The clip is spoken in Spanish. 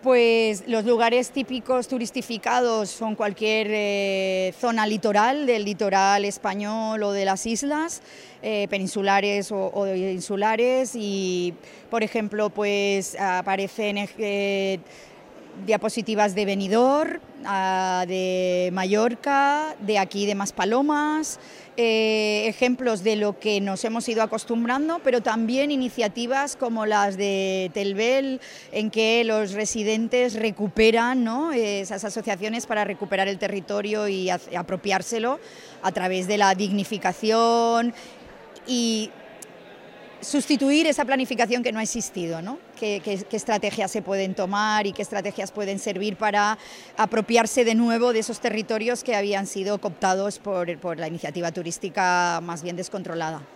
Pues los lugares típicos turistificados son cualquier zona litoral, del litoral español o de las islas, peninsulares o insulares, y por ejemplo pues aparecen diapositivas de Benidorm, de Mallorca, de aquí de Maspalomas, ejemplos de lo que nos hemos ido acostumbrando, pero también iniciativas como las de Teruel, en que los residentes recuperan, ¿no?, esas asociaciones para recuperar el territorio y apropiárselo a través de la dignificación y sustituir esa planificación que no ha existido, ¿no? ¿Qué estrategias se pueden tomar y qué estrategias pueden servir para apropiarse de nuevo de esos territorios que habían sido cooptados por la iniciativa turística más bien descontrolada?